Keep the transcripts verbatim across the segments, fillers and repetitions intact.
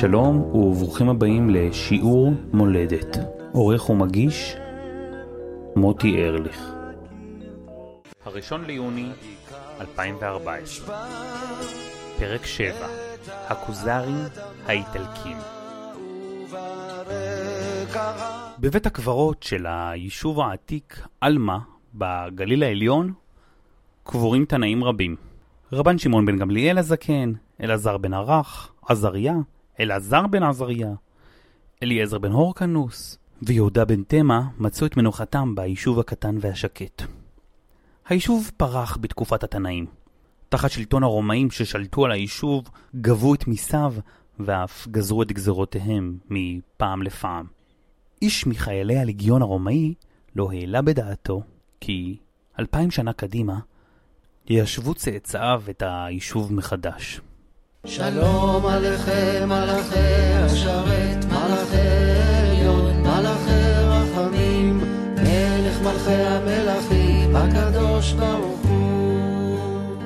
שלום וברוכים הבאים לשיעור מולדת. עורך ומגיש מוטי ארליך. הראשון ליוני אלפיים וארבע עשרה. פרק שבע. הכוזרים האיטלקים. בבית הקברות של היישוב העתיק אלמה בגליל העליון קבורים תנאים רבים. רבן שמעון בן גמליאל הזקן, אלעזר בן ערך, עזריה, אלעזר בן עזריה, אליעזר בן הורקנוס ויהודה בן תמה מצאו את מנוחתם ביישוב הקטן והשקט. היישוב פרח בתקופת התנאים. תחת שלטון הרומאים ששלטו על היישוב גבו את מיסיו ואף גזרו את גזרותיהם מפעם לפעם. איש מחיילי הלגיון הרומאי לא העלה בדעתו כי אלפיים שנה קדימה ישבו צאצאיו את היישוב מחדש. שלום עליכם מלאכי השרת, מלאכי עליון, מלאכי רחמים, מלך מלכי המלכים, הקדוש ברוך הוא.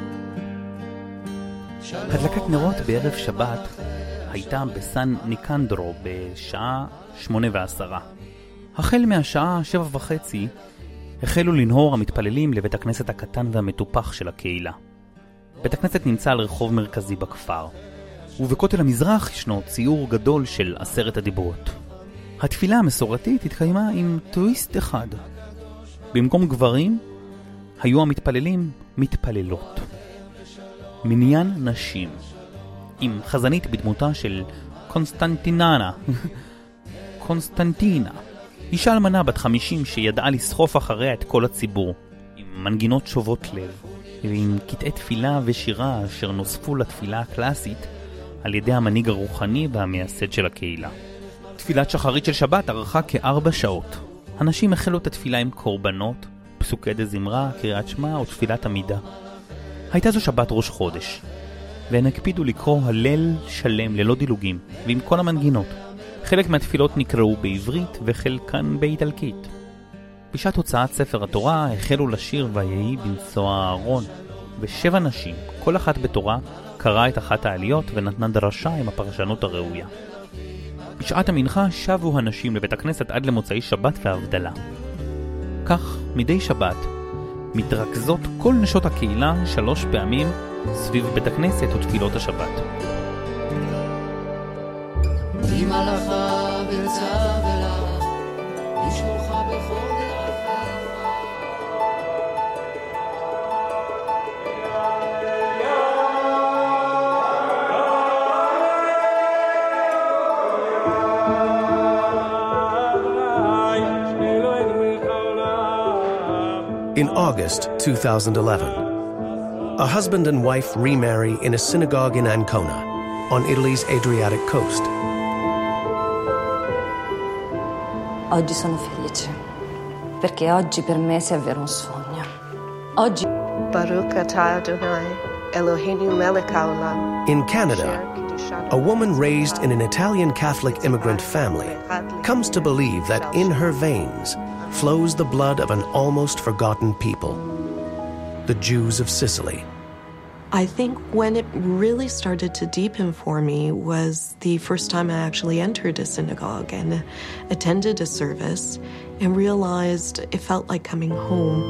הדלקת נרות בערב שבת הייתה בסן ניקנדרו בשעה שמונה ועשרה. החל מהשעה שבע וחצי החלו לנהור המתפללים לבית הכנסת הקטן והמטופח של הקהילה. בית הכנסת נמצא על רחוב מרכזי בכפר, ובכותל המזרח ישנו ציור גדול של עשרת הדיברות. התפילה המסורתית התקיימה עם טוויסט אחד. במקום גברים היו המתפללים מתפללות. מניין נשים, עם חזנית בדמותה של קונסטנטיננה, קונסטנטינה, אישה אלמנה בת חמישים שידעה לסחוף אחריה את כל הציבור, עם מנגינות שובות לב, ועם קטעי תפילה ושירה אשר נוספו לתפילה הקלאסית על ידי המנהיג הרוחני והמייסד של הקהילה. תפילת שחרית של שבת ארכה כארבע שעות. הנשים החלו את התפילה עם קורבנות, פסוקי דזמרה, קריאת שמע או תפילת עמידה. הייתה זו שבת ראש חודש, והן הקפידו לקרוא הלל שלם ללא דילוגים ועם כל המנגינות. חלק מהתפילות נקראו בעברית וחלקן באיטלקית. בשעת הוצאת ספר התורה החלו לשיר ויהי בנשוא הארון, ושבע נשים, כל אחת בתורה, קראה את אחת העליות ונתנה דרשה עם הפרשנות הראויה. בשעת המנחה שבו הנשים לבית הכנסת עד למוצאי שבת והבדלה. כך, מדי שבת, מתרכזות כל נשות הקהילה שלוש פעמים סביב בית הכנסת ותפילות השבת. אם הלכה ברצה ולך, ישמורך בכל דרכיך. In August two thousand eleven, a husband and wife remarry in a synagogue in Ancona, on Italy's Adriatic coast. Oggi sono felice, perché oggi per me si avvera un sogno. Oggi Baruch atah Adonai, Eloheinu melech haolam. In Canada, a woman raised in an Italian Catholic immigrant family comes to believe that in her veins flows the blood of an almost forgotten people, the Jews of Sicily. I think when it really started to deepen for me was the first time I actually entered a synagogue and attended a service and realized it felt like coming home.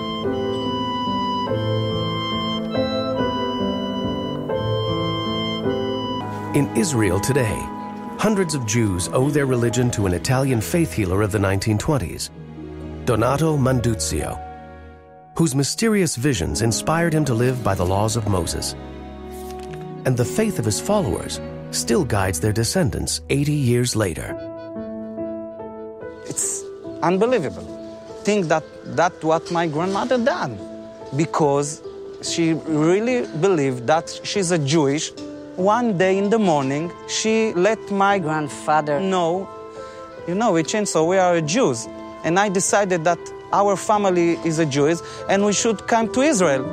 In Israel today, hundreds of Jews owe their religion to an Italian faith healer of the nineteen twenties, Donato Manduzio, whose mysterious visions inspired him to live by the laws of Moses. And the faith of his followers still guides their descendants eighty years later. It's unbelievable. Think that that's what my grandmother done, because she really believed that she's a Jewish. One day in the morning, she let my grandfather know, you know, we changed, so we are Jews. And I decided that our family is a Jewish and we should come to Israel.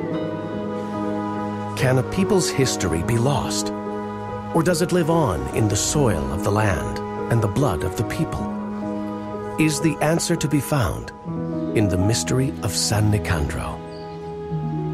Can a people's history be lost? Or does it live on in the soil of the land and the blood of the people? Is the answer to be found in the mystery of San Nicandro?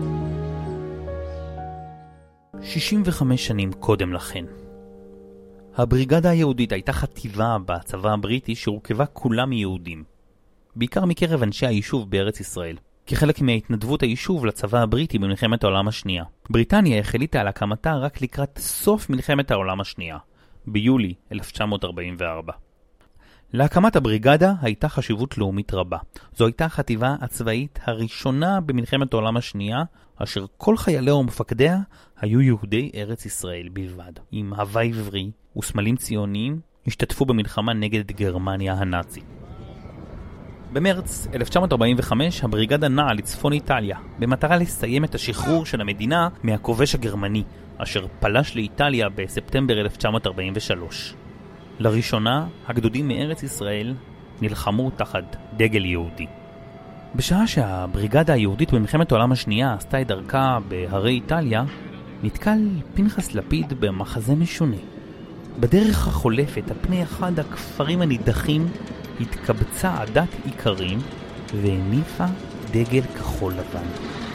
שישים וחמש שנים קודם לכן. הבריגדה היהודית הייתה חטיבה בצבא הבריטי שהורכבה כולה מיהודים, בעיקר מקרב אנשי היישוב בארץ ישראל, כחלק מההתנדבות היישוב לצבא הבריטי במלחמת העולם השנייה. בריטניה החליטה על הקמתה רק לקראת סוף מלחמת העולם השנייה, ביולי אלף תשע מאות ארבעים וארבע. להקמת הבריגדה הייתה חשיבות לאומית רבה. זו הייתה החטיבה הצבאית הראשונה במלחמת העולם השנייה, אשר כל חייליה ומפקדיה היו יהודי ארץ ישראל בלבד. עם הוואי עברי וסמלים ציוניים השתתפו במלחמה נגד גרמניה הנאצית. במרץ אלף תשע מאות ארבעים וחמש הבריגדה נעה לצפון איטליה, במטרה לסיים את השחרור של המדינה מהכובש הגרמני, אשר פלש לאיטליה בספטמבר אלף תשע מאות ארבעים ושלוש. לראשונה, הגדודים מארץ ישראל נלחמו תחת דגל יהודי. בשעה שהבריגדה היהודית במלחמת העולם השנייה עשתה את דרכה בהרי איטליה, נתקל פנחס לפיד במחזה משונה. בדרך החולפת על פני אחד הכפרים הנידחים התקבצה עדת עיקרים והניפה דגל כחול לבן.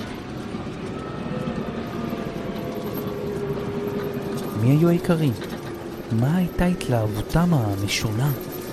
מי היו העיקרים? מה הייתה התלהבותם המשונה?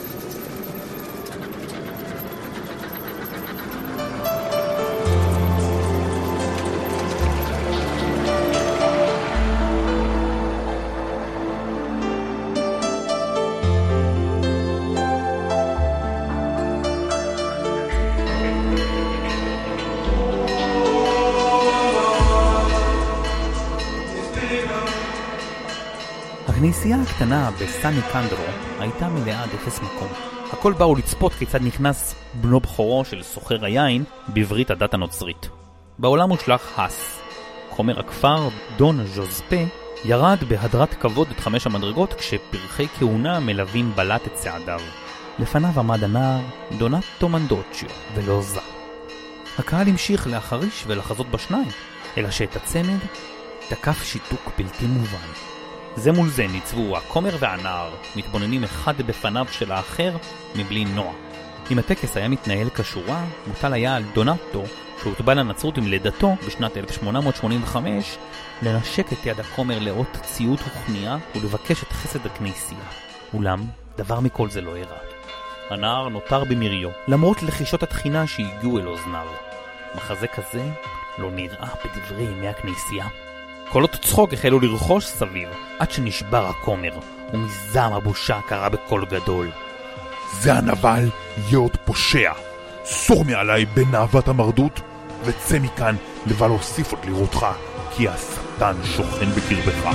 הכנסייה הקטנה בסן ניקנדרו הייתה מלאה עד אפס מקום. הכל באו לצפות כיצד נכנס בנו בכורו של סוחר היין בברית הדת הנוצרית. בעולם הושלך הס. כומר הכפר דון ז'וזפה ירד בהדרת כבוד את חמש המדרגות כשפרחי כהונה מלווים בלט את צעדיו. לפניו עמד הנער דונטו מנדוצ'יו ולא זה. הקהל המשיך להחריש ולחזות בשניים, אלא שאת הצמד תקף שיתוק בלתי מובן. זה מול זה ניצבו הכומר והנער, מתבוננים אחד בפניו של האחר מבלי נוע. אם הטקס היה מתנהל כשורה, מוטל היה על דונטו, שהוטבע לנצרות עם לידתו בשנת אלף שמונה מאות שמונים וחמש, לנשק את יד הכומר לאות ציות וכניעה ולבקש את חסד הכנסייה. אולם, דבר מכל זה לא הראה. הנער נותר במריו, למרות לחישות התחינה שהגיעו אל אוזניו. מחזה כזה לא נראה בדברי ימי הכנסייה. קולות צחוק החלו לרחוש סביב, עד שנשבר הכומר, ומזעם הבושה קרא בקול גדול. זה הנבל יהיה עוד פושע. סור מעליי בנאוות המרדות, וצא מכאן לבל אוסיף עוד לראותך, כי השטן שוכן בקרבך.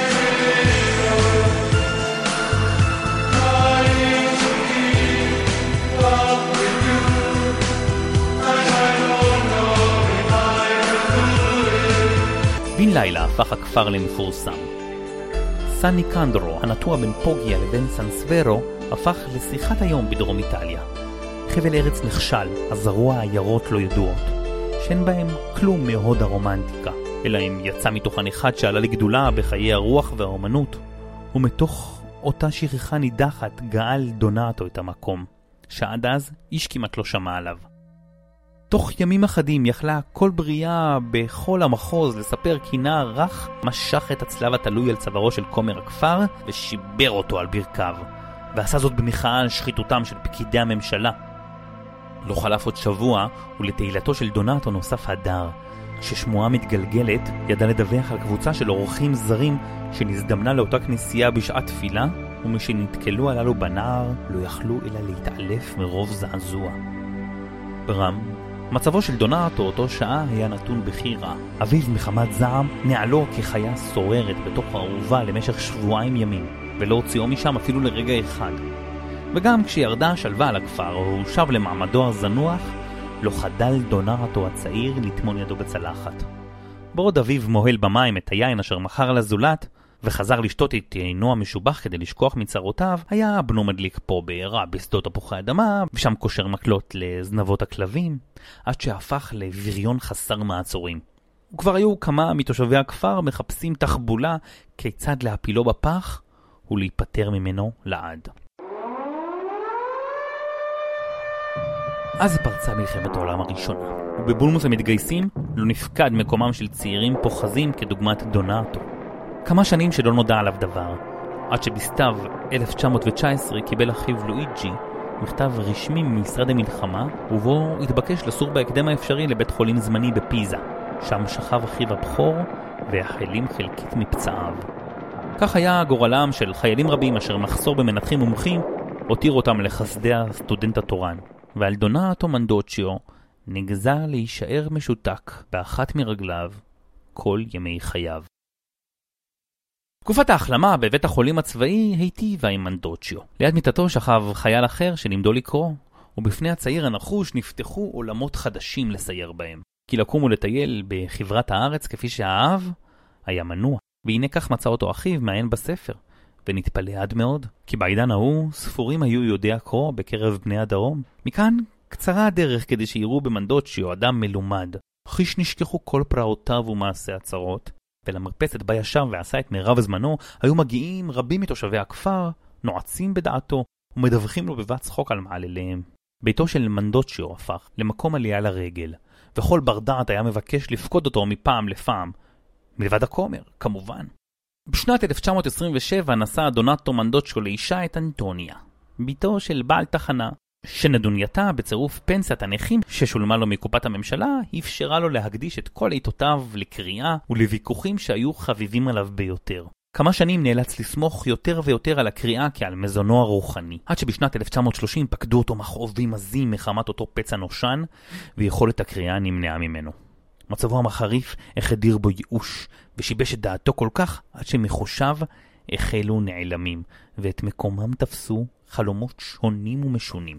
בן לילה הפך הכפר למפורסם. סן ניקנדרו, הנטוע בין פוגיה לבין סן סוורו, הפך לשיחת היום בדרום איטליה. חבל ארץ נכשל, הזרוע העיירות לא ידועות, שאין בהם כלום מהוד הרומנטיקה, אלא אם יצא מתוכן אחד שעלה לגדולה בחיי הרוח והאומנות, ומתוך אותה שכחה נידחת גאל דונטו את המקום, שעד אז איש כמעט לא שמע עליו. תוך ימים אחדים יכלה כל בריאה בכל המחוז לספר כי נער רך משך את הצלב התלוי על צווארו של כומר הכפר ושיבר אותו על ברכיו, ועשה זאת במחאה על שחיתותם של פקידי הממשלה. לא חלף עוד שבוע ולתהילתו של דונטו נוסף הדר. כששמועה מתגלגלת ידע לדווח על קבוצה של אורחים זרים שנזדמנה לאותה כנסייה בשעת תפילה, ומשנתקלו הללו בנער לא יכלו אלא להתעלף מרוב זעזוע. ברם, מצבו של דונטו אותו שעה היה נתון בכי רע. אביו מחמת זעם נעלו כחיה סוררת בתוך הערובה למשך שבועיים ימים, ולא הוציאו משם אפילו לרגע אחד. וגם כשירדה שלווה על הכפר הוא שב למעמדו הזנוח, לא חדל דונטו הצעיר לטמון ידו בצלחת. בעוד אביו מוהל במים את היין אשר מכר לזולת, וחזר לשתות את יעינו המשובח כדי לשכוח מצרותיו, היה בנו מדליק פה בעירה בשדות תפוחי אדמה, ושם קושר מקלות לזנבות הכלבים, עד שהפך לווריון חסר מעצורים. וכבר היו כמה מתושבי הכפר מחפשים תחבולה כיצד להפילו בפח ולהיפטר ממנו לעד. אז פרצה מלחמת העולם הראשונה, ובבולמוס המתגייסים לא נפקד מקומם של צעירים פוחזים כדוגמת דונטו. כמה שנים שלא נודע עליו דבר, עד שבסתיו אלף תשע מאות תשע עשרה קיבל אחיו לואיג'י מכתב רשמי ממשרד המלחמה, ובו התבקש לסור בהקדם האפשרי לבית חולים זמני בפיזה, שם שכב אחיו הבכור והחלים חלקית מפצעיו. כך היה גורלם של חיילים רבים אשר מחסור במנתחים מומחים הותיר אותם לחסדי הסטודנט התורן, ועל דונאטו מנדוצ'יו נגזר להישאר משותק באחת מרגליו כל ימי חייו. תקופת ההחלמה בבית החולים הצבאי היטיבה עם מנדוצ'יו. ליד מיטתו שכב חייל אחר שלימדו לקרוא, ובפני הצעיר הנחוש נפתחו עולמות חדשים לסייר בהם. כי לקום ולטייל בחברת הארץ כפי שהאהב היה מנוע. והנה כך מצא אותו אחיו מעיין בספר, ונתפלא עד מאוד, כי בעידן ההוא ספורים היו יודע קרוא בקרב בני הדרום. מכאן קצרה הדרך כדי שיראו במנדוצ'יו אדם מלומד. חיש נשכחו כל פרעותיו ומעשי הצרות, ולמרפסת בה ישב ועשה את מירב זמנו היו מגיעים רבים מתושבי הכפר, נועצים בדעתו ומדווחים לו בבת צחוק על מעלליהם. ביתו של מנדוצ'יו הפך למקום עלייה לרגל, וכל בר דעת היה מבקש לפקוד אותו מפעם לפעם, מלבד הכומר, כמובן. בשנת אלף תשע מאות עשרים ושבע נסע דונאטו מנדוצ'יו לאישה את אנטוניה, ביתו של בעל תחנה, שנדונייתה בצירוף פנסיית הנכים ששולמה לו מקופת הממשלה, אפשרה לו להקדיש את כל עיתותיו לקריאה ולוויכוחים שהיו חביבים עליו ביותר. כמה שנים נאלץ לסמוך יותר ויותר על הקריאה כעל מזונו הרוחני, עד שבשנת אלף תשע מאות שלושים פקדו אותו מכאובים עזים מחמת אותו פצע נושן, ויכולת הקריאה נמנעה ממנו. מצבו המחריף החדיר בו ייאוש, ושיבש את דעתו כל כך עד שמחושיו החלו נעלמים, ואת מקומם תפסו חלומות שונים ומשונים.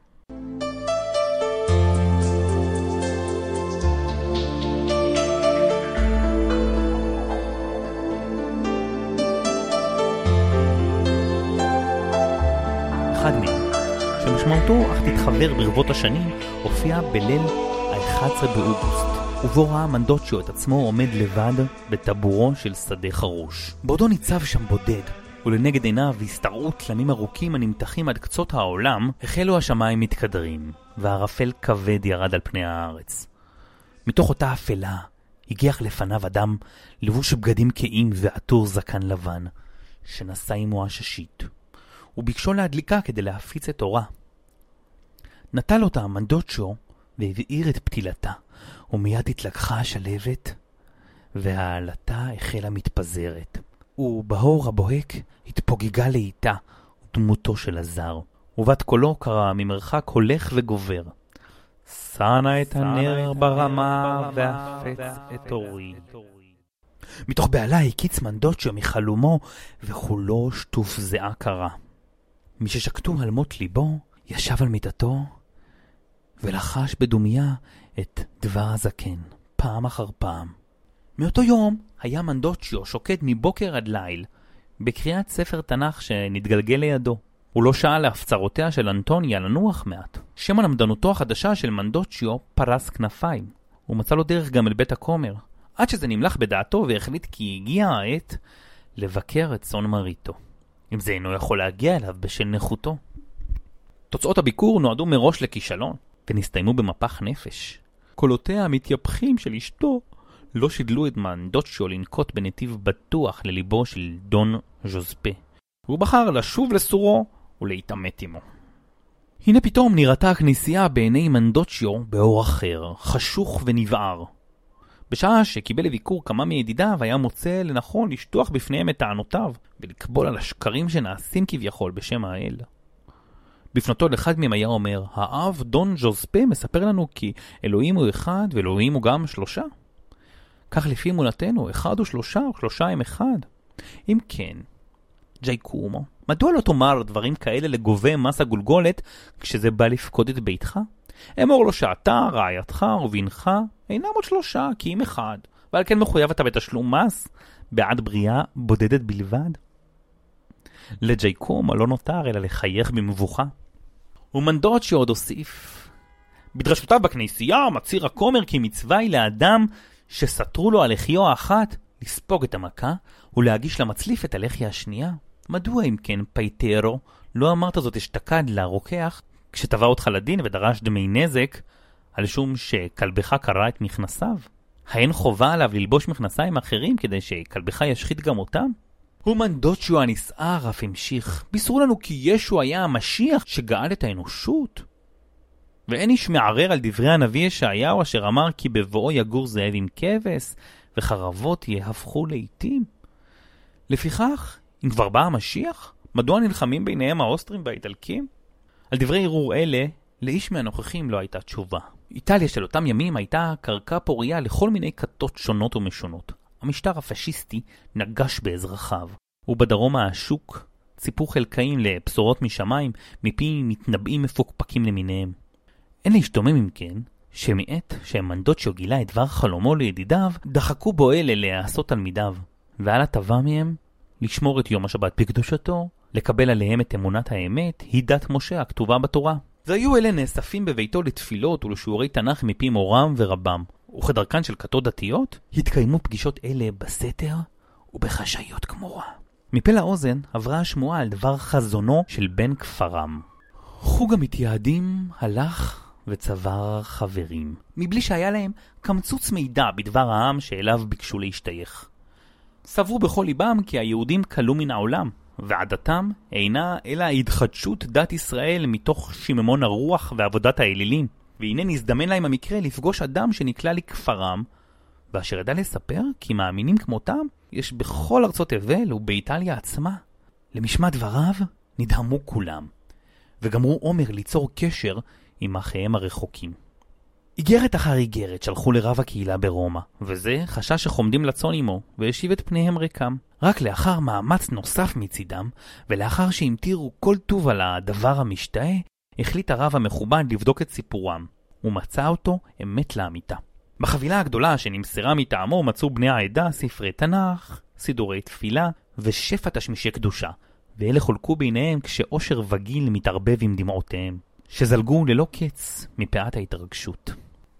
אחד מהם, שמשמעותו אך תתחבר ברבות השנים, הופיע בליל ה-אחד עשר באוגוסט, ובו ראה מנדוצ'יו את עצמו עומד לבד בטבורו של שדה חרוש. בעודו ניצב שם בודד, ולנגד עיניו הסתרעו תלמים ארוכים הנמתחים עד קצות העולם, החלו השמיים מתקדרים, והערפל כבד ירד על פני הארץ. מתוך אותה אפלה הגיח לפניו אדם לבוש בגדים קעים ועטור זקן לבן, שנשא עמו עששית, וביקשו להדליקה כדי להפיץ את אורה. נטל אותה מנדוצ'יו והבעיר את פתילתה, ומיד התלקחה השלבת, והעלתה החלה מתפזרת. ובהור הבוהק התפוגגה לאיתה דמותו של הזר, ובת קולו קרא ממרחק הולך וגובר. שנה את הנר ברמה והפץ את אורי. מתוך בעלה הקיץ מנדוצ'יו מחלומו, וכולו שטוף זיעה קרה. מי ששקטו על מות ליבו ישב על מיטתו ולחש בדומיה את דבר הזקן, פעם אחר פעם. מאותו יום היה מנדוצ'יו שוקד מבוקר עד ליל בקריאת ספר תנ"ך שנתגלגל לידו. הוא לא שאל להפצרותיה של אנטוניה לנוח מעט. שם למדנותו החדשה של מנדוצ'יו פרס כנפיים. הוא מצא לו דרך גם אל בית הכומר, עד שזה נמלח בדעתו והחליט כי הגיעה העת לבקר את צאן מרעיתו, אם זה אינו יכול להגיע אליו בשל נכותו. תוצאות הביקור נועדו מראש לכישלון, ונסתיימו במפח נפש. קולותיה המתייפחים של אשתו לא שידלו את מנדוצ'יו לנקוט בנתיב בטוח לליבו של דון ז'וזפה. הוא בחר לשוב לסורו ולהתעמת עמו. הנה פתאום נראתה הכנסייה בעיני מנדוצ'יו באור אחר, חשוך ונבער. בשעה שקיבל לביקור כמה מידידיו היה מוצא לנכון לשטוח בפניהם את טענותיו ולקבול על השקרים שנעשים כביכול בשם האל. בפנותו לאחד מהם היה אומר, האב דון ז'וזפה מספר לנו כי אלוהים הוא אחד ואלוהים הוא גם שלושה. כך לפי אמונתנו, אחד הוא שלושה או שלושה הם אחד. אם כן, ג'ייקומו, מדוע לא תאמר דברים כאלה לגובה מס הגולגולת כשזה בא לפקוד את ביתך? אמור לו שאתה, רעייתך ובנך אינם עוד שלושה כי אם אחד, ועל כן מחויב אתה בתשלום מס בעד בריאה בודדת בלבד. לג'ייקומו לא נותר אלא לחייך במבוכה. ומנדוצ'יו עוד הוסיף, בדרשותיו בכנסייה מצהיר הכומר כי מצווה היא לאדם שסתרו לו הלחיו האחת לספוג את המכה ולהגיש למצליף את הלחי השנייה. מדוע אם כן פייטרו לא אמרת זאת אשתקד לרוקח כשטבע אותך לדין ודרש דמי נזק על שום שכלבך קרא את מכנסיו? האין חובה עליו ללבוש מכנסיים אחרים כדי שכלבך ישחית גם אותם? ומנדוצ'יו הנסער אף המשיך, בישרו לנו כי ישו היה המשיח שגאל את האנושות. ואין איש מערער על דברי הנביא ישעיהו אשר אמר כי בבואו יגור זאב עם כבש וחרבות יהפכו לעיתים. לפיכך, אם כבר בא המשיח, מדוע נלחמים ביניהם האוסטרים והאיטלקים? על דברי ערעור אלה, לאיש מהנוכחים לא הייתה תשובה. איטליה של אותם ימים הייתה קרקע פוריה לכל מיני כתות שונות ומשונות. המשטר הפשיסטי נגש באזרחיו, ובדרום השוק ציפו חלקאים לבשורות משמיים מפי מתנבאים מפוקפקים למיניהם. אין להשתומם אם כן, שמעת שמנדוצ'יו גילה את דבר חלומו לידידיו, דחקו בו אלה לעשות תלמידיו, ועל הטבה מהם לשמור את יום השבת בקדושתו, לקבל עליהם את אמונת האמת, היא דת משה הכתובה בתורה. והיו אלה נאספים בביתו לתפילות ולשיעורי תנ"ך מפי מורם ורבם, וכדרכן של כתות דתיות, התקיימו פגישות אלה בסתר ובחשאיות כמורה. מפה לאוזן עברה השמועה על דבר חזונו של בן כפרם. חוג המתייעדים הלך וצבר חברים, מבלי שהיה להם קמצוץ מידע בדבר העם שאליו ביקשו להשתייך. סברו בכל ליבם כי היהודים קלו מן העולם, ועדתם אינה אלא התחדשות דת ישראל מתוך שיממון הרוח ועבודת האלילים. והנה נזדמן להם המקרה לפגוש אדם שנקלע לכפרם, ואשר ידע לספר כי מאמינים כמותם יש בכל ארצות אבל ובאיטליה עצמה. למשמע דבריו נדהמו כולם, וגמרו עומר ליצור קשר עם אחיהם הרחוקים. איגרת אחר איגרת שלחו לרב הקהילה ברומא, וזה חשש שחומדים לצון עמו, והשיב את פניהם ריקם. רק לאחר מאמץ נוסף מצידם, ולאחר שהמתירו כל טוב על הדבר המשתאה, החליט הרב המכובד לבדוק את סיפורם, ומצא אותו אמת לאמיתה. בחבילה הגדולה שנמסרה מטעמו מצאו בני העדה ספרי תנ"ך, סידורי תפילה ושפע תשמישי קדושה, ואלה חולקו ביניהם כשאושר וגיל מתערבב עם דמעותיהם, שזלגו ללא קץ מפאת ההתרגשות.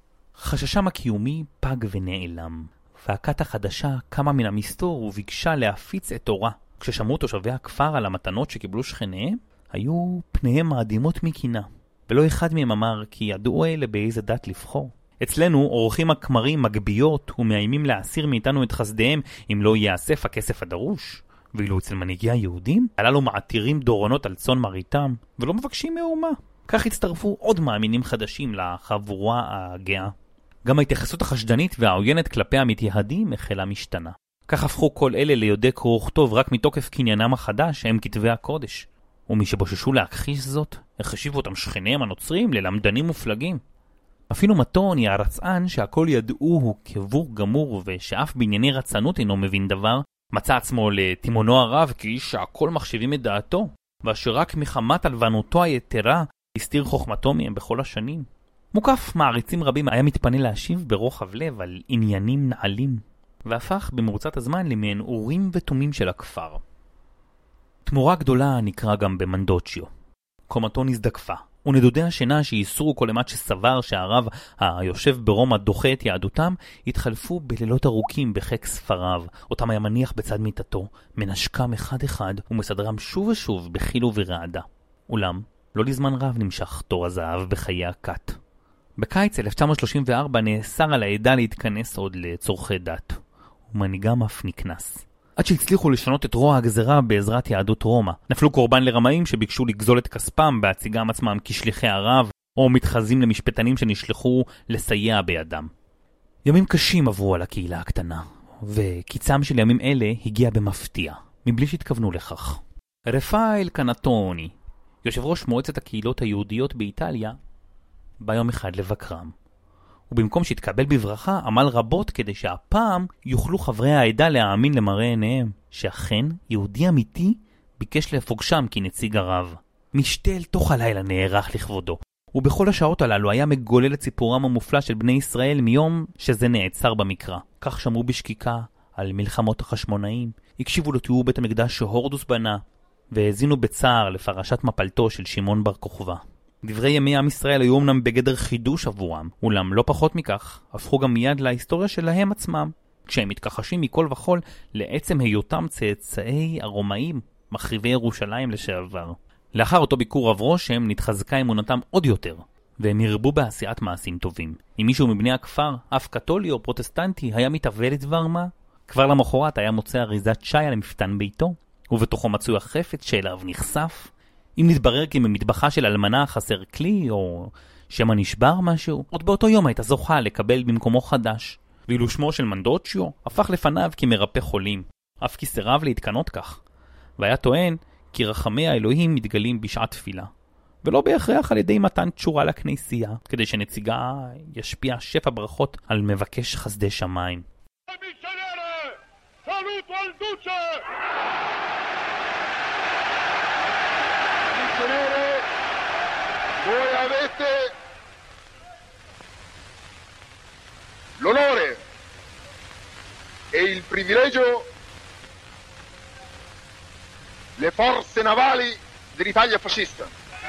חששם הקיומי פג ונעלם, והכת החדשה קמה מן המסתור וביקשה להפיץ את תורה. כששמעו תושבי הכפר על המתנות שקיבלו שכניהם, היו פניהם מאדימות מקינה, ולא אחד מהם אמר כי ידעו אלה באיזה דת לבחור. אצלנו אורחים הכמרים מגביות ומאיימים להסיר מאיתנו את חסדיהם אם לא יאסף הכסף הדרוש. ואילו אצל מנהיגי היהודים, הללו מעתירים דורונות על צאן מרעיתם ולא מבקשים מאומה. כך הצטרפו עוד מאמינים חדשים לחבורה הגאה. גם ההתייחסות החשדנית והעוינת כלפי המתייהדים החלה משתנה. כך הפכו כל אלה ליודעי קרוא וכתוב רק מתוקף קניינם החדש הם כתבי הקודש. ומי שבוששו להכחיש זאת, החשיבו אותם שכניהם הנוצרים ללמדנים מופלגים. אפילו מתוני הרצען שהכל ידעו הוא קבור גמור ושאף בענייני רצנות אינו מבין דבר, מצא עצמו לתימונו הרב כאיש שהכל מחשיבים את דעתו, ואשר רק מחמת הלבנותו היתרה הסתיר חוכמתו מהם בכל השנים. מוקף מעריצים רבים היה מתפנה להשיב ברוחב לב על עניינים נעלים, והפך במרוצת הזמן למעין אורים ותומים של הכפר. תמורה גדולה נקרא גם במנדוצ'יו. קומתו נזדקפה, ונדודי השינה שיסרו כל אימת שסבר שהרב היושב ברומא דוחה את יהדותם, התחלפו בלילות ארוכים בחיק ספריו, אותם היה מניח בצד מיטתו, מנשקם אחד אחד ומסדרם שוב ושוב בחיל וברעדה. אולם, לא לזמן רב נמשך תור הזהב בחיי הכת. בקיץ אלף תשע מאות שלושים וארבע נאסר על העדה להתכנס עוד לצורכי דת, ומנהיגם אף נקנס. עד שהצליחו לשנות את רוע הגזרה בעזרת יהדות רומא, נפלו קורבן לרמאים שביקשו לגזול את כספם בהציגם עצמם כשליחי הרב, או מתחזים למשפטנים שנשלחו לסייע בידם. ימים קשים עברו על הקהילה הקטנה, וקיצם של ימים אלה הגיע במפתיע, מבלי שהתכוונו לכך. רפאל קנטוני, יושב ראש מועצת הקהילות היהודיות באיטליה, בא יום אחד לבקרם. ובמקום שהתקבל בברכה, עמל רבות כדי שהפעם יוכלו חברי העדה להאמין למראה עיניהם, שאכן יהודי אמיתי ביקש לפוגשם כנציג הרב. משתה אל תוך הלילה נערך לכבודו, ובכל השעות הללו היה מגולל את סיפורם המופלא של בני ישראל מיום שזה נעצר במקרא. כך שמעו בשקיקה על מלחמות החשמונאים, הקשיבו לתיאור בית המקדש שהורדוס בנה, והזינו בצער לפרשת מפלתו של שמעון בר כוכבא. דברי ימי עם ישראל היו אמנם בגדר חידוש עבורם, אולם לא פחות מכך, הפכו גם מיד להיסטוריה שלהם עצמם, כשהם מתכחשים מכל וכל לעצם היותם צאצאי הרומאים, מחריבי ירושלים לשעבר. לאחר אותו ביקור רב רושם נתחזקה אמונתם עוד יותר, והם הרבו בעשיית מעשים טובים. אם מישהו מבני הכפר, אף קתולי או פרוטסטנטי, היה מתאבל לדבר מה, כבר למחרת היה מוצא אריזת שי על המפתן ביתו, ובתוכו מצוי החפץ שאליו נחשף. אם נתברר כי במטבחה של אלמנה חסר כלי, או שמה נשבר משהו, עוד באותו יום הייתה זוכה לקבל במקומו חדש. ואילו שמו של מנדוצ'יו הפך לפניו כמרפא חולים, אף כי סירב להתקנות כך. והיה טוען כי רחמי האלוהים מתגלים בשעת תפילה, ולא בהכרח על ידי מתן תשורה לכנסייה, כדי שנציגה ישפיע שפע ברכות על מבקש חסדי שמיים. Voi avete l'onore e il privilegio, le forze navali dell'Italia fascista.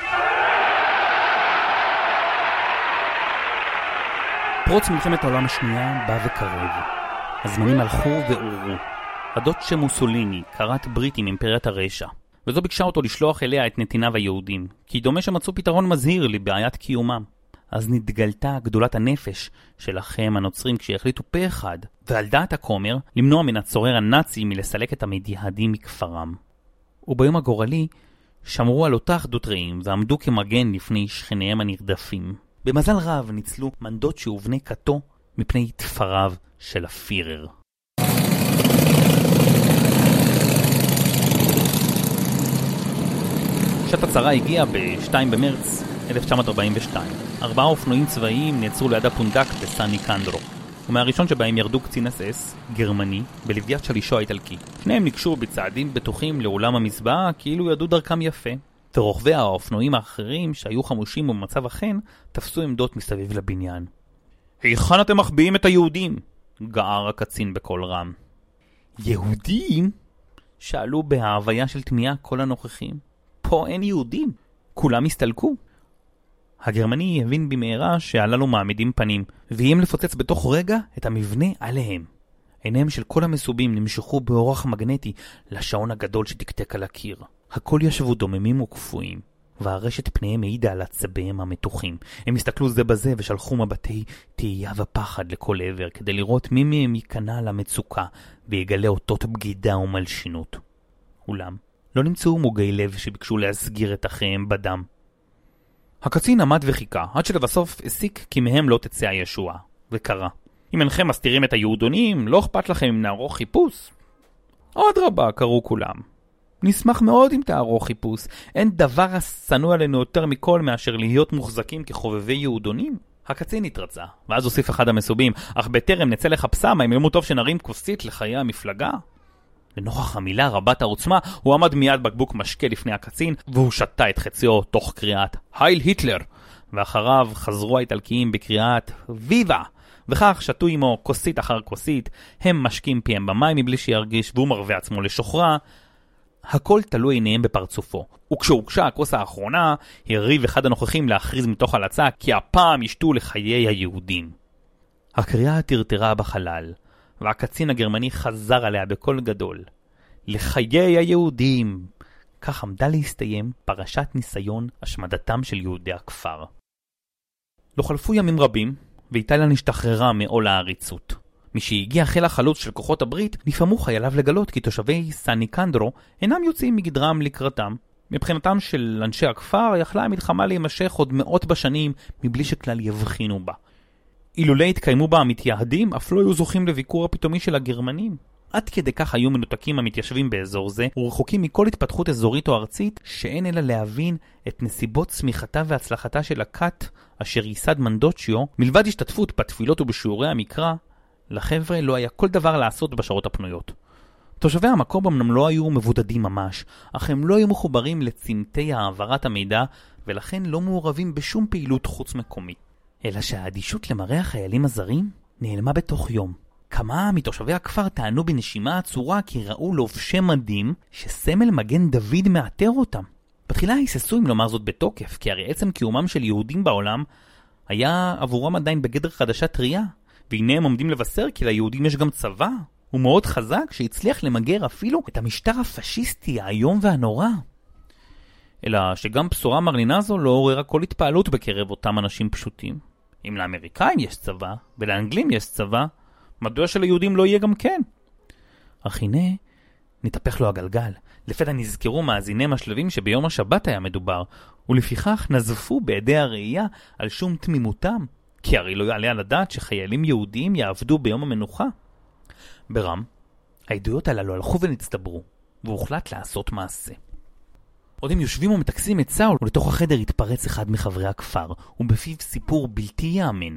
פרוץ מלחמת העולם השנייה בא וקרב. הזמנים הלכו ואורו. הדוצ'ה מוסוליני כרת ברית עם אימפריית הרשע, וזו ביקשה אותו לשלוח אליה את נתיניו היהודים, כי דומה שמצאו פתרון מזהיר לבעיית קיומם. אז נתגלתה גדולת הנפש של אחיהם הנוצרים כשהחליטו פה אחד, ועל דעת הכומר, למנוע מן הצורר הנאצי מלסלק את המדיהדים מכפרם. וביום הגורלי שמרו על אותה אחדות רעים ועמדו כמגן לפני שכניהם הנרדפים. במזל רב ניצלו מנדוצ'יו ובני כתו מפני תפריו של הפירר. שעת הצרה הגיעה ב-שתיים במרץ אלף תשע מאות ארבעים ושתיים. ארבעה אופנועים צבאיים נעצרו ליד הפונדק בסן ניקנדרו, ומהראשון שבהם ירדו קצין אס אס, גרמני, בלוויית שלישו האיטלקי. שניהם נקשו בצעדים בטוחים לאולם המזבעה כאילו ידעו דרכם יפה, ורוכבי האופנועים האחרים שהיו חמושים במצב החן תפסו עמדות מסביב לבניין. היכן אתם מחביאים את היהודים? גער הקצין בקול רם. יהודים? שאלו בהוויה של תמיהה כל הנוכחים. פה אין יהודים, כולם הסתלקו. הגרמני הבין במהרה שהללו מעמידים פנים, ואיים לפוצץ בתוך רגע את המבנה עליהם. עיניהם של כל המסובים נמשכו באורח מגנטי לשעון הגדול שתקתק על הקיר. הכל ישבו דוממים וקפואים, והרשת פניהם העידה על עצביהם המתוחים. הם הסתכלו זה בזה ושלחו מבטי תהייה ופחד לכל עבר, כדי לראות מי מהם ייכנע למצוקה ויגלה אותות בגידה ומלשינות. אולם לא נמצאו מוגי לב שביקשו להסגיר את אחיהם בדם. הקצין עמד וחיכה, עד שלבסוף הסיק כי מהם לא תצא הישועה, וקרא. אם אינכם מסתירים את היהודונים, לא אכפת לכם אם נערוך חיפוש? עוד רבה, קראו כולם. נשמח מאוד אם תערוך חיפוש. אין דבר הסנוע עלינו יותר מכל מאשר להיות מוחזקים כחובבי יהודונים. הקצין התרצה, ואז הוסיף אחד המסובים, אך בטרם נצא לחפשם, האם ימו טוב שנרים כוסית לחיי המפלגה? לנוכח המילה רבת העוצמה, הוא עמד מיד בקבוק משקה לפני הקצין, והוא שתה את חציו תוך קריאת הייל היטלר, ואחריו חזרו האיטלקיים בקריאת ויבה, וכך שתו עמו כוסית אחר כוסית, הם משקים פיהם במים מבלי שירגיש, והוא מרווה עצמו לשוחרה. הכל תלו עיניהם בפרצופו, וכשהוגשה הכוס האחרונה, הריב אחד הנוכחים להכריז מתוך הלצה, כי הפעם ישתו לחיי היהודים. הקריאה תרתרה בחלל, והקצין הגרמני חזר עליה בקול גדול. לחיי היהודים! כך עמדה להסתיים פרשת ניסיון השמדתם של יהודי הכפר. לא חלפו ימים רבים, ואיטליה נשתחררה מעול העריצות. משהגיע חיל החלוץ של כוחות הברית, נפעמו חייליו לגלות כי תושבי סן ניקנדרו אינם יוצאים מגדרם לקראתם. מבחינתם של אנשי הכפר יכלה המלחמה להימשך עוד מאות בשנים מבלי שכלל יבחינו בה. אילולא התקיימו בה המתייהדים, אף לא היו זוכים לביקור הפתאומי של הגרמנים. עד כדי כך היו מנותקים המתיישבים באזור זה, ורחוקים מכל התפתחות אזורית או ארצית, שאין אלא להבין את נסיבות צמיחתה והצלחתה של הכת, אשר ייסד מנדוצ'יו, מלבד השתתפות בתפילות ובשיעורי המקרא, לחבר'ה לא היה כל דבר לעשות בשעות הפנויות. תושבי המקום אמנם לא היו מבודדים ממש, אך הם לא היו מחוברים לצמתי העברת המידע, ולכן לא מעורבים בשום פעילות חוץ מקומית. אלא שהאדישות למראה החיילים הזרים נעלמה בתוך יום. כמה מתושבי הכפר טענו בנשימה עצורה כי ראו לובשי מדים שסמל מגן דוד מאתר אותם. בתחילה היססו אם לומר זאת בתוקף, כי הרי עצם קיומם של יהודים בעולם היה עבורם עדיין בגדר חדשה טריה, והנה הם עומדים לבשר כי ליהודים יש גם צבא, הוא מאוד חזק שהצליח למגר אפילו את המשטר הפשיסטי היום והנורא. אלא שגם בשורה מרנינה זו לא עוררה כל התפעלות בקרב אותם אנשים פשוטים. אם לאמריקאים יש צבא ולאנגלים יש צבא, מדוע שליהודים לא יהיה גם כן? אך הנה נתהפך לו הגלגל. לפתע נזכרו מאזיני השלבים שביום השבת היה מדובר, ולפיכך נזפו בידי הראייה על שום תמימותם, כי הרי לא יעלה על הדעת שחיילים יהודים יעבדו ביום המנוחה. ברם, העדויות הללו הלכו ונצטברו, והוחלט לעשות מעשה. עוד הם יושבים ומתקסים את סאול, ולתוך החדר התפרץ אחד מחברי הכפר, ובפיו סיפור בלתי יאמן.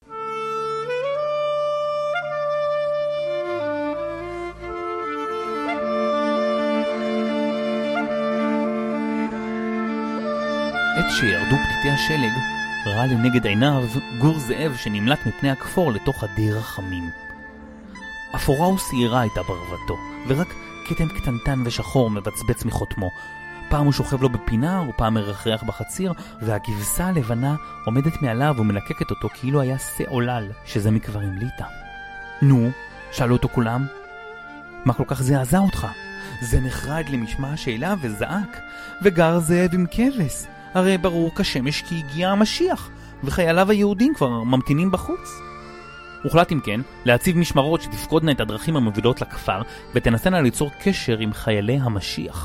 עת שירדו פתיתי השלג, ראה לנגד עיניו גור זאב שנמלט מפני הכפור לתוך הדיר החמים. אפורה וסעירה הייתה ברבתו, ורק כתם קטנטן ושחור מבצבץ מחותמו. פעם הוא שוכב לו בפינה, ופעם מרחרח בחציר, והגבסה הלבנה עומדת מעליו ומלקקת אותו כאילו היה שעולל, שזה מכבר המליטה. נו, שאלו אותו כולם, מה כל כך זעזע אותך? זה נחרד למשמע השאלה וזעק, וגר זאב עם כבש. הרי ברור כשמש כי הגיע המשיח, וחייליו היהודים כבר ממתינים בחוץ. הוחלט אם כן להציב משמרות שתפקודנה את הדרכים המובילות לכפר, ותנסנה ליצור קשר עם חיילי המשיח.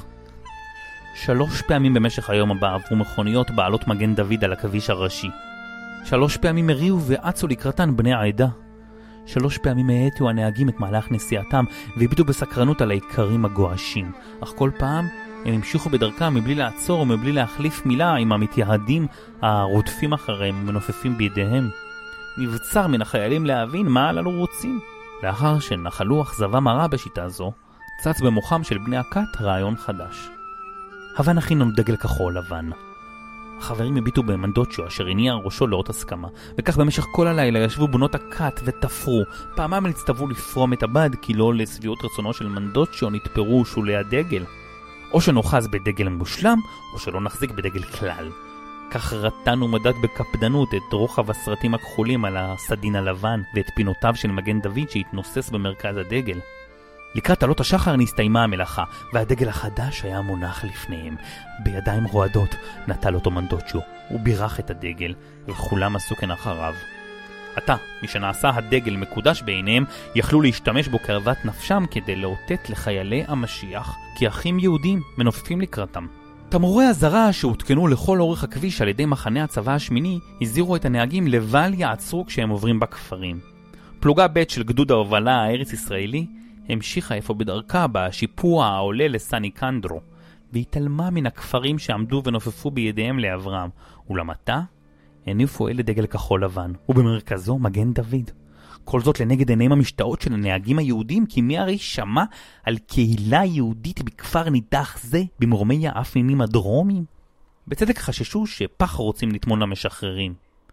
שלוש פעמים במשך היום הבא עברו מכוניות בעלות מגן דוד על הכביש הראשי. שלוש פעמים הריעו ועצו לקראתן בני העדה. שלוש פעמים העטו הנהגים את מהלך נסיעתם, והביטו בסקרנות על העיקרים הגועשים. אך כל פעם הם המשיכו בדרכם מבלי לעצור ומבלי להחליף מילה עם המתייהדים הרודפים אחריהם ומנופפים בידיהם. נבצר מן החיילים להבין מה הללו רוצים. לאחר שנחלו אכזבה מרה בשיטה זו, צץ במוחם של בני הכת רעיון חדש. הבה נכין לנו דגל כחול לבן. החברים הביטו במנדוצ'ו אשר הניע ראשו לאות הסכמה, וכך במשך כל הלילה ישבו בנות הכת ותפרו. פעמם נצטוו לפרום את הבד, כי לא לשביעות רצונו של מנדוצ'ו נתפרו שולי הדגל. או שנוחז בדגל מושלם, או שלא נחזיק בדגל כלל. כך רטן ומדד בקפדנות את רוחב הסרטים הכחולים על הסדין הלבן, ואת פינותיו של מגן דוד שהתנוסס במרכז הדגל. לקראת עלות השחר נסתיימה המלאכה, והדגל החדש היה מונח לפניהם. בידיים רועדות נטל אותו מנדוצ'ו, הוא בירך את הדגל, וכולם עשו כן אחריו. עתה, משנעשה הדגל מקודש בעיניהם, יכלו להשתמש בו קרבת נפשם כדי לאותת לחיילי המשיח, כי אחים יהודים מנופפים לקראתם. תמרורי הזרה שהותקנו לכל אורך הכביש על ידי מחנה הצבא השמיני, הזהירו את הנהגים לבל יעצרו כשהם עוברים בכפרים. פלוגה ב' של גדוד ההובלה הארץ ישראלי, המשיכה איפה בדרכה בשיפוע העולה לסניקנדרו, והתעלמה מן הכפרים שעמדו ונופפו בידיהם לעברם, ולמטה הניפו אלה דגל כחול לבן, ובמרכזו מגן דוד. כל זאת לנגד עיניהם המשתאות של הנהגים היהודים, כי מי הרי שמע על קהילה יהודית בכפר נידח זה במורמי האפנינים הדרומיים? בצדק חששו שפח רוצים לטמון למשחררים.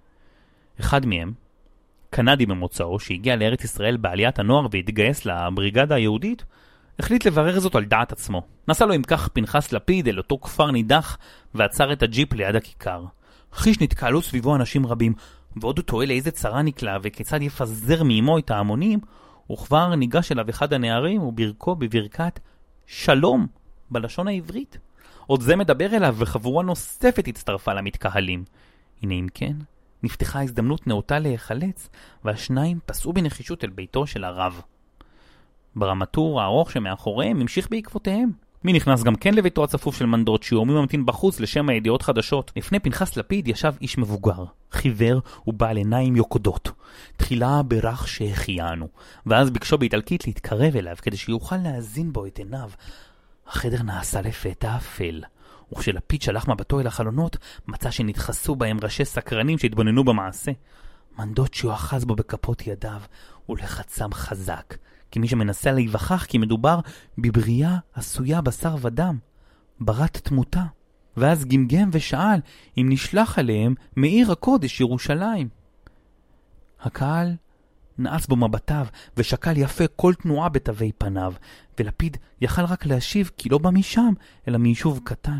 אחד מהם, קנדי במוצאו, שהגיע לארץ ישראל בעליית הנוער והתגייס לבריגדה היהודית, החליט לברר זאת על דעת עצמו. נסע לו עם כך פנחס לפיד אל אותו כפר נידח ועצר את הג'יפ ליד הכיכר. חיש נתקהלו סביבו אנשים רבים, ועוד הוא תוהה לאיזה צרה נקלה וכיצד יפזר מאמו את ההמונים, וכבר ניגש אליו אחד הנערים וברכו בברכת שלום בלשון העברית. עוד זה מדבר אליו וחבורה נוספת הצטרפה למתקהלים. הנה אם כן, נפתחה הזדמנות נאותה להיחלץ, והשניים פסעו בנחישות אל ביתו של הרב. ברמטור הארוך שמאחוריהם המשיך בעקבותיהם. מי נכנס גם כן לביתו הצפוף של מנדוצ'ו, מי ממתין בחוץ לשם הידיעות חדשות. לפני פנחס לפיד ישב איש מבוגר, חיוור ובעל עיניים יוקדות. תחילה ברך שהחיינו, ואז ביקשו באיטלקית להתקרב אליו כדי שיוכל להזין בו את עיניו. החדר נעשה לפתע אפל, וכשלפיד שלח מבטו אל החלונות, מצא שנתחסו בהם ראשי סקרנים שהתבוננו במעשה. מנדוצ'ו אחז בו בכפות ידיו ולחצם חזק, כמי שמנסה להיווכח כי מדובר בבריאה עשויה בשר ודם, ברת תמותה. ואז גמגם ושאל אם נשלח עליהם מעיר הקודש ירושלים. הקהל נעץ בו מבטיו ושקל יפה כל תנועה בתווי פניו, ולפיד יכל רק להשיב כי לא בא משם אלא מיישוב קטן.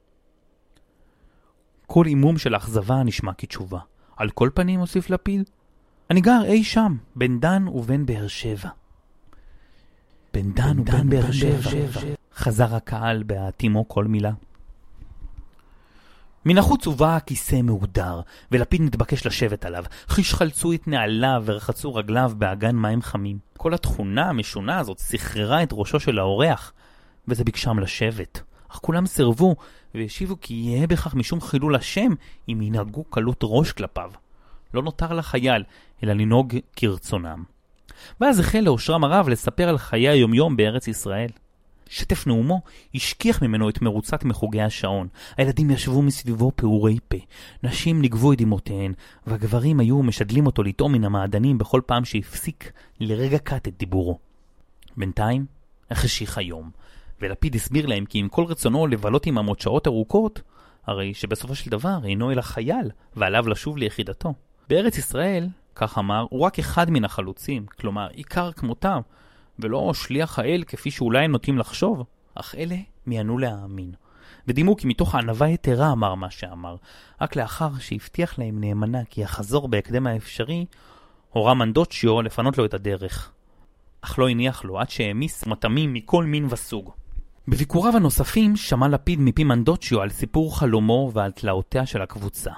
כל אימום של אכזבה נשמע כתשובה. על כל פנים, הוסיף לפיד, אני גר אי שם, בין דן ובין באר שבע. בין דן ובין באר שבע, חזר הקהל בהתאימו כל מילה. מן החוץ הובא הכיסא מהודר, ולפיד נתבקש לשבת עליו. חיש חלצו את נעליו ורחצו רגליו באגן מים חמים. כל התכונה המשונה הזאת סחררה את ראשו של האורח, וזה ביקשם לשבת. אך כולם סרבו, והשיבו כי יהיה בכך משום חילול השם, אם ינהגו קלות ראש כלפיו. לא נותר לחייל, אלא לנהוג כרצונם. ואז החל לאושרם הרב לספר על חיי היומיום בארץ ישראל. שטף נאומו השכיח ממנו את מרוצת מחוגי השעון. הילדים ישבו מסביבו פעורי פה, נשים נגבו את דמעותיהן, והגברים היו משדלים אותו לטעום מן המעדנים בכל פעם שהפסיק לרגע קט את דיבורו. בינתיים החשיך היום, ולפיד הסביר להם כי עם כל רצונו לבלות עם עמות שעות ארוכות, הרי שבסופו של דבר אינו אלא חייל, ועליו לשוב ליחידתו. בארץ ישראל, כך אמר, הוא רק אחד מן החלוצים, כלומר עיקר כמותם, ולא שליח האל כפי שאולי הם נוטים לחשוב. אך אלה מיענו להאמין. ודימו כי מתוך הענווה יתרה אמר מה שאמר, רק לאחר שהבטיח להם נאמנה כי יחזור בהקדם האפשרי, הורה מנדוצ'יו לפנות לו את הדרך. אך לא הניח לו עד שהמיס מטעמים מכל מין וסוג. בביקוריו הנוספים שמע לפיד מפי מנדוצ'יו על סיפור חלומו ועל תלאותיה של הקבוצה,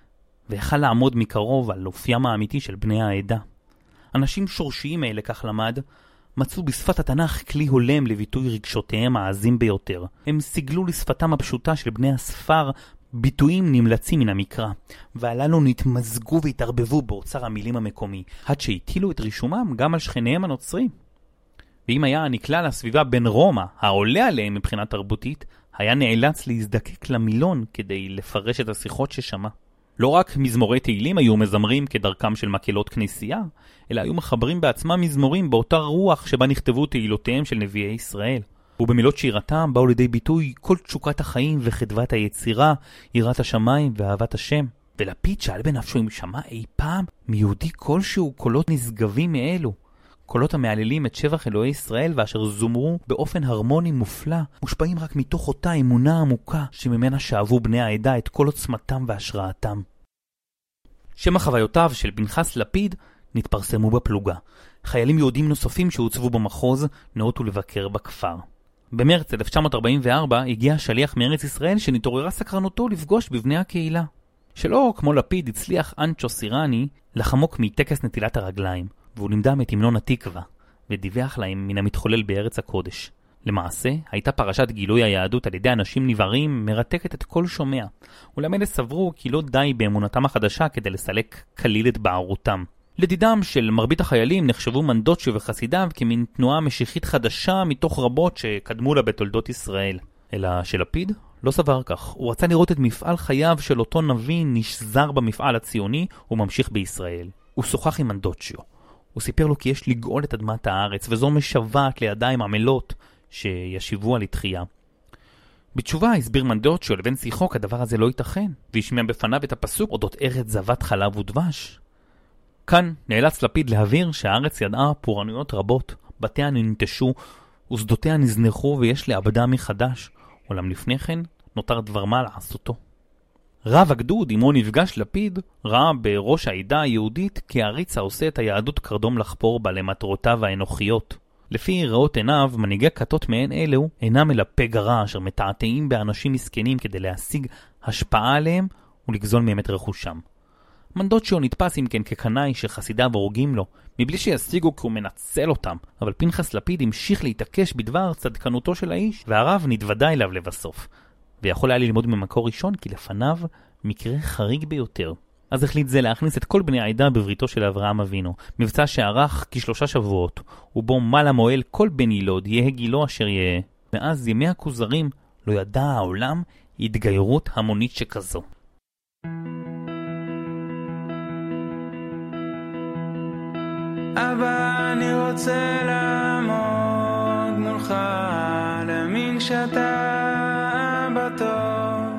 והחל לעמוד מקרוב על אופיים האמיתי של בני העדה. אנשים שורשיים האלה, כך למד, מצאו בשפת התנ"ך כלי הולם לביטוי רגשותיהם העזים ביותר. הם סיגלו לשפתם הפשוטה של בני הספר ביטויים נמלצים מן המקרא, והללו נתמזגו והתערבבו באוצר המילים המקומי, עד שהטילו את רישומם גם על שכניהם הנוצרים. ואם היה נקלע לסביבה בין רומא, העולה עליהם מבחינה תרבותית, היה נאלץ להזדקק למילון כדי לפרש את השיחות ששמע. לא רק מזמורי תהילים היו מזמרים כדרכם של מקהלות כנסייה, אלא היו מחברים בעצמם מזמורים באותה רוח שבה נכתבו תהילותיהם של נביאי ישראל. ובמילות שירתם באו לידי ביטוי כל תשוקת החיים וחדוות היצירה, יראת השמיים ואהבת השם. ולפיד שאל בנפשו אם שמע אי פעם מיהודי כלשהו קולות נשגבים מאלו. קולות המעללים את שבח אלוהי ישראל ואשר זומרו באופן הרמוני מופלא, מושפעים רק מתוך אותה אמונה עמוקה שממנה שאבו בני העדה את כל עוצמתם והשראתם. שם החוויותיו של פנחס לפיד נתפרסמו בפלוגה. חיילים יהודים נוספים שהוצבו במחוז נאותו לבקר בכפר. במרץ אלף תשע מאות ארבעים וארבע הגיע שליח מארץ ישראל שנתעוררה סקרנותו לפגוש בבני הקהילה. שלא כמו לפיד הצליח אנצ'ו סירני לחמוק מטקס נטילת הרגליים, והוא נמדם את המנון התקווה, ודיווח להם מן המתחולל בארץ הקודש. למעשה, הייתה פרשת גילוי היהדות על ידי אנשים נבערים מרתקת את כל שומע, ולמד סברו כי לא די באמונתם החדשה כדי לסלק כליל את בערותם. לדידם של מרבית החיילים נחשבו מנדוצ'יו וחסידיו כמין תנועה משיחית חדשה מתוך רבות שקדמו לה בתולדות ישראל. אלא שלפיד לא סבר כך. הוא רצה לראות את מפעל חייו של אותו נביא נשזר במפעל הציוני וממשיך בישראל. הוא שוחח עם מנדוצ'יו. הוא סיפר לו כי יש לגאול את אדמת הארץ, וזו משוועת לידיים עמלות שישיבו על התחייה. בתשובה הסביר מנדוצ'יו לבן שיחו כדבר הזה לא ייתכן, והשמיע בפניו את הפסוק אודות ארץ זבת חלב ודבש. כאן נאלץ לפיד להבהיר שהארץ ידעה פורענויות רבות, בתיה ננטשו ושדותיה נזנחו ויש לאבדה מחדש, אולם לפני כן נותר דבר מה לעשותו. רב הגדוד עמו נפגש לפיד ראה בראש העדה היהודית כעריץ העושה את היהדות קרדום לחפור בה למטרותיו האנוכיות. לפי ראות עיניו, מנהיגי כתות מעין אלו אינם אלא פגע רע אשר מתעתעים באנשים מסכנים כדי להשיג השפעה עליהם ולגזול מהם את רכושם. מנדוצ'יו נתפס אם כן כקנאי שחסידיו הורגים לו, מבלי שישיגו כי הוא מנצל אותם, אבל פנחס לפיד המשיך להתעקש בדבר צדקנותו של האיש, והרב נתוודע אליו לבסוף. ויכול היה ללמוד ממקור ראשון כי לפניו מקרה חריג ביותר. אז החליט זה להכניס את כל בני העדה בבריתו של אברהם אבינו, מבצע שערך כשלושה שבועות, ובו מל המועל כל בן ילוד יהיה גילו אשר יהיה. מאז ימי הכוזרים לא ידע העולם התגיירות המונית שכזו. אבא, אני רוצה לעמוד מולך, להאמין שאתה אבא טוב.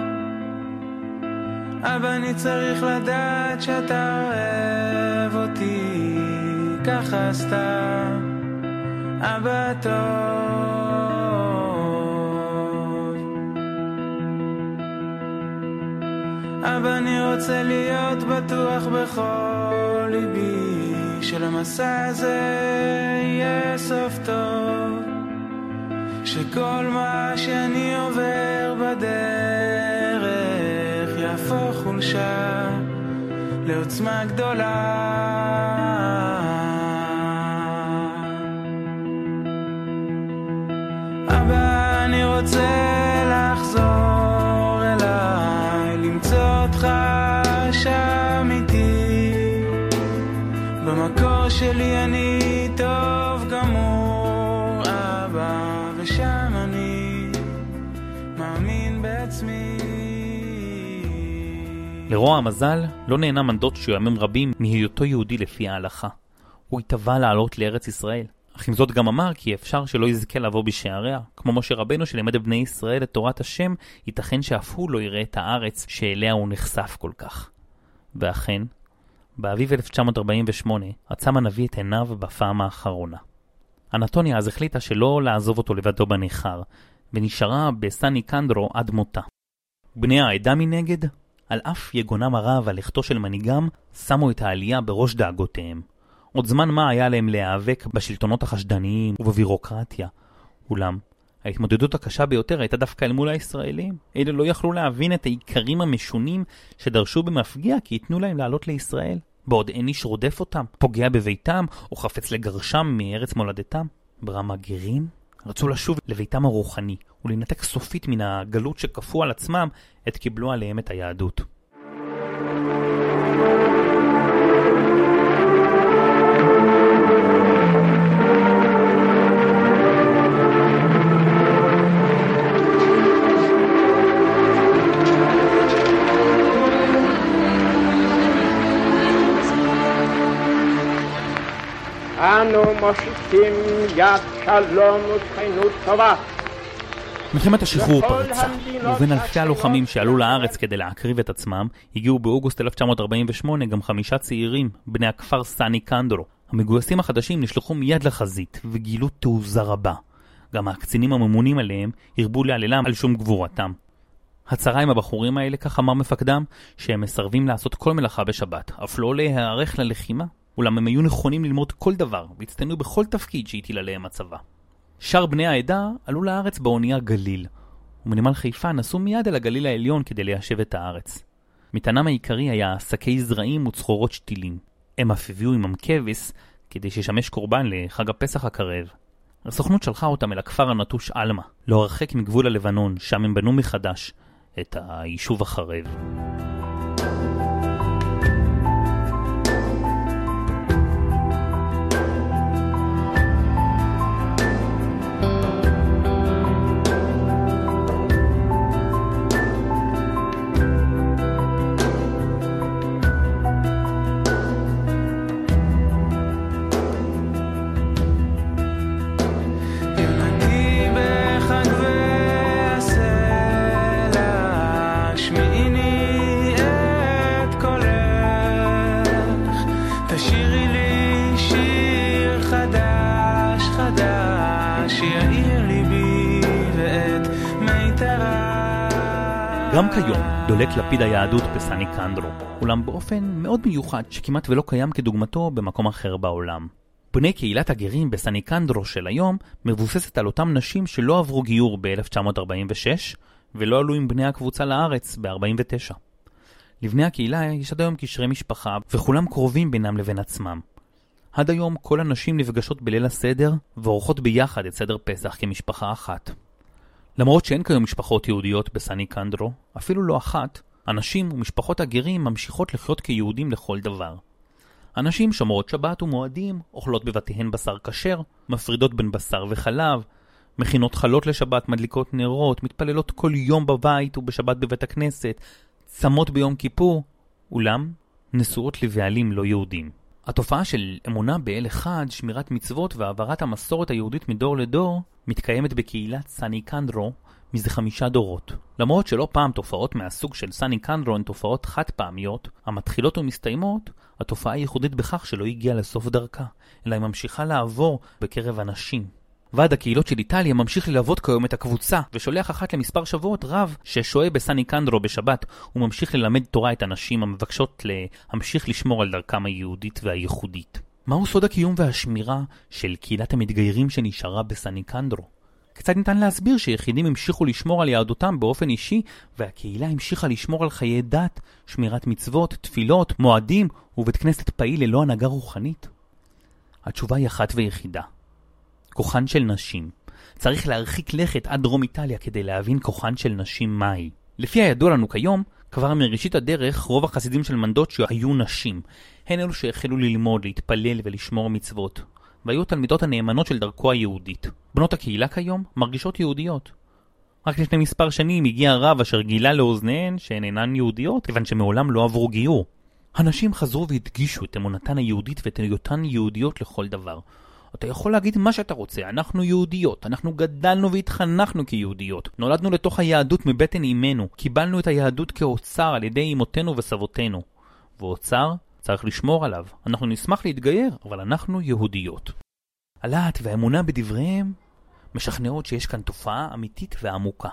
אבא, אני צריך לדעת שאתה אוהב אותי ככה סתם, אבא טוב. אבא, אני רוצה להיות בטוח בכל ליבי שלמסע הזה יהיה סוף טוב, שכל מה שאני עובר בדרך חולשה לעוצמה גדולה. אבא, אני רוצה לחזור אליי, למצוא אותך שם איתי, במקור שלי אני טוב גמור, אבא, ושם אני מאמין בעצמי. לרוע המזל, לא נהנה מנדות שימים רבים מהיותו יהודי לפי ההלכה. הוא התאווה לעלות לארץ ישראל. אך עם זאת גם אמר כי אפשר שלא יזכה לבוא בשעריה. כמו משה רבנו שלימד את בני ישראל את תורת השם, ייתכן שאף הוא לא יראה את הארץ שאליה הוא נחשף כל כך. ואכן, באביב אלף תשע מאות ארבעים ושמונה עצם הנביא את עיניו בפעם האחרונה. אנטוניה אז החליטה שלא לעזוב אותו לבדו בניכר, ונשארה בסני קנדרו עד מותה. בני העדה מנגד, על אף יגונם הרב על לכתו של מנהיגם, שמו את העלייה בראש דאגותיהם. עוד זמן מה היה להם להיאבק בשלטונות החשדניים ובבירוקרטיה. אולם, ההתמודדות הקשה ביותר הייתה דווקא אל מול הישראלים. אלה לא יכלו להבין את העיקרים המשונים שדרשו במפגיע כי ייתנו להם לעלות לישראל, בעוד אין איש רודף אותם, פוגע בביתם או חפץ לגרשם מארץ מולדתם. ברם הגרים רצו לשוב לביתם הרוחני ולנתק סופית מן הגלות שכפו על עצמם את קיבלו עליהם את היהדות. אנו מושיטים יד שלום ושכנות טובה. מלחמת השחרור פרצה, ובין אלפי הלוחמים שעלו לארץ כדי להקריב את עצמם, הגיעו באוגוסט אלף תשע מאות ארבעים ושמונה גם חמישה צעירים, בני הכפר סני קנדרו. המגויסים החדשים נשלחו מיד לחזית, וגילו תעוזה רבה. גם הקצינים הממונים עליהם הרבו להללם על שום גבורתם. הצרה עם הבחורים האלה, כך אמר מפקדם, שהם מסרבים לעשות כל מלאכה בשבת, אף לא להיערך ללחימה. אולם הם היו נכונים ללמוד כל דבר, והצטיינו בכל תפקיד שהטיל עליהם הצבא. שאר בני העדה עלו לארץ באונייה גליל, ומנמל חיפה נסעו מיד אל הגליל העליון כדי ליישב את הארץ. מטענם העיקרי היה שקי זרעים וצחורות שתילים. הם אף הביאו עמם כבש כדי שישמש קורבן לחג הפסח הקרב. הסוכנות שלחה אותם אל הכפר הנטוש אלמה, לא הרחק מגבול הלבנון, שם הם בנו מחדש את היישוב החרב. גם כיום דולק לפיד היהדות בסני קנדרו, אולם באופן מאוד מיוחד שכמעט ולא קיים כדוגמתו במקום אחר בעולם. בני קהילת הגרים בסני קנדרו של היום מבוססת על אותם נשים שלא עברו גיור ב-אלף תשע מאות ארבעים ושש ולא עלו עם בני הקבוצה לארץ ב-ארבעים ותשע. לבני הקהילה יש עד היום קשרי משפחה וכולם קרובים בינם לבין עצמם. עד היום כל הנשים נפגשות בליל הסדר ועורכות ביחד את סדר פסח כמשפחה אחת. למרות שאין כיום משפחות יהודיות בסני קנדרו, אפילו לא אחת, אנשים ומשפחות הגרים ממשיכות לחיות כיהודים לכל דבר. אנשים שומרות שבת ומועדים, אוכלות בבתיהן בשר כשר, מפרידות בין בשר וחלב, מכינות חלות לשבת, מדליקות נרות, מתפללות כל יום בבית ובשבת בבית הכנסת, צמות ביום כיפור, אולם נשואות לבעלים לא יהודים. התופעה של אמונה באל אחד, שמירת מצוות והעברת המסורת היהודית מדור לדור, מתקיימת בקהילת סני קנדרו מזה חמישה דורות. למרות שלא פעם תופעות מהסוג של סני קנדרו הן תופעות חד פעמיות, המתחילות ומסתיימות, התופעה היא ייחודית בכך שלא הגיעה לסוף דרכה, אלא היא ממשיכה לעבור בקרב אנשים. ועד הקהילות של איטליה ממשיך ללוות כיום את הקבוצה, ושולח אחת למספר שבועות רב ששוהה בסני קנדרו בשבת, וממשיך ללמד תורה את הנשים המבקשות להמשיך לשמור על דרכם היהודית והייחודית. מהו סוד הקיום והשמירה של קהילת המתגיירים שנשארה בסני קנדרו? קצת ניתן להסביר שיחידים המשיכו לשמור על יהדותם באופן אישי, והקהילה המשיכה לשמור על חיי דת, שמירת מצוות, תפילות, מועדים ובית כנסת פעיל ללא הנהגה רוחנית? התשובה היא אחת ויחידה. כוחן של נשים. צריך להרחיק לכת עד דרום איטליה כדי להבין כוחן של נשים מהי. לפי הידוע לנו כיום, כבר מראשית הדרך רוב החסידים של מנדוצ'יו היו נשים. הן אלו שהחלו ללמוד, להתפלל ולשמור מצוות. והיו תלמידות הנאמנות של דרכו היהודית. בנות הקהילה כיום מרגישות יהודיות. רק לפני מספר שנים הגיע הרב אשר גילה לאוזניהן שהן אינן יהודיות, כיוון שמעולם לא עברו גיור. הנשים חזרו והדגישו את אמונתן היהודית ואת היותן יהודיות לכל דבר. אתה יכול להגיד מה שאתה רוצה, אנחנו יהודיות, אנחנו גדלנו והתחנכנו כיהודיות, נולדנו לתוך היהדות מבטן אימנו, קיבלנו את היהדות כאוצר על ידי אמותינו וסבותינו. ואוצר צריך לשמור עליו, אנחנו נשמח להתגייר, אבל אנחנו יהודיות. הלהט והאמונה בדבריהם משכנעות שיש כאן תופעה אמיתית ועמוקה.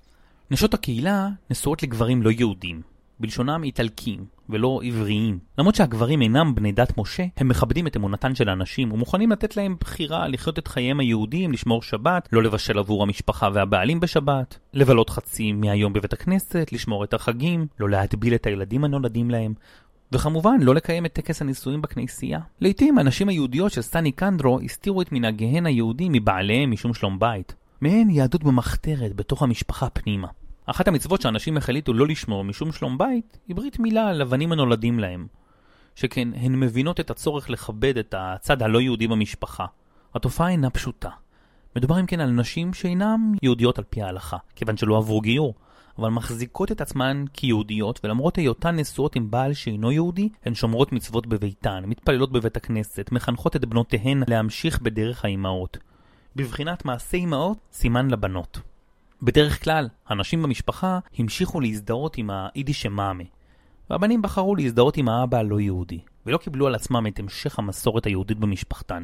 נשות הקהילה נשואות לגברים לא יהודים, בלשונם איטלקים ולא עבריים. למרות שהגברים אינם בני דת משה, הם מכבדים את אמונתן של האנשים ומוכנים לתת להם בחירה לחיות את חייהם היהודיים, לשמור שבת, לא לבשל עבור המשפחה והבעלים בשבת, לבלות חצי מהיום בבית הכנסת, לשמור את החגים, לא להטביל את הילדים הנולדים להם, וכמובן לא לקיים את טקס הנישואים בכנסייה. לעתים הנשים היהודיות של סטני קנדרו הסתירו את מנהגיהן היהודים מבעליהם משום שלום בית. מהן יהדות במחתרת בתוך המשפחה פנימה. אחת המצוות שאנשים החליטו לא לשמור משום שלום בית היא ברית מילה על לבנים הנולדים להם. שכן הן מבינות את הצורך לכבד את הצד הלא יהודי במשפחה. התופעה אינה פשוטה. מדובר אם כן על נשים שאינם יהודיות על פי ההלכה, כיוון שלא עברו גיור, אבל מחזיקות את עצמן כיהודיות, ולמרות היותן נשואות עם בעל שאינו יהודי, הן שומרות מצוות בביתן, מתפללות בבית הכנסת, מחנכות את בנותיהן להמשיך בדרך האימהות. בבחינת מעשה אימהות, סימן לבנות. בדרך כלל, הנשים במשפחה המשיכו להזדהות עם האידיש מאמה, והבנים בחרו להזדהות עם האבא הלא יהודי, ולא קיבלו על עצמם את המשך המסורת היהודית במשפחתן.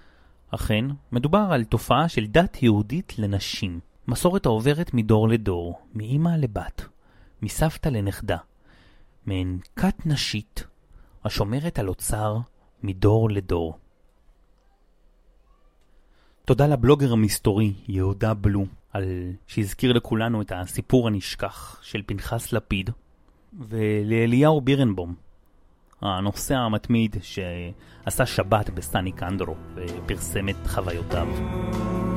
אכן, מדובר על תופעה של דת יהודית לנשים. מסורת העוברת מדור לדור, מאמא לבת, מסבתא לנכדה, מעין כת נשית, השומרת על אוצר מדור לדור. תודה לבלוגר המסתורי יהודה בלו, על שהזכיר לכולנו את הסיפור הנשכח של פנחס לפיד, ולאליהו בירנבום, הנוסע המתמיד שעשה שבת בסטני קנדרו ופרסם את חוויותיו.